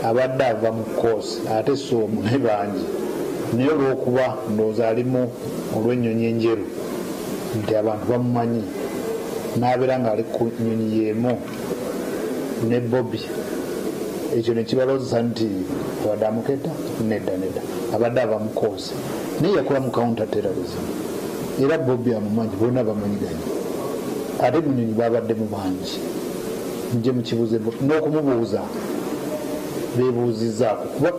abadde ava mu koosi ate si omu ne bangi naye olw'okuba ndowooza alimu olw'ennyonyi enjeru nti abantu bamumanyi n'abeera ng'ali ku nnyonyi y'emu ne Bobby ekyo ne kibaloozesa nti abadde amuketta nedda abadde ava mu koosi naye yakola mu counter terrorism era Bobby amumanyi bonna bamanyiganye ate munyonyi babadde mu bangi nje mukibuuze n'okumubuuza beebuuzizzaako kuba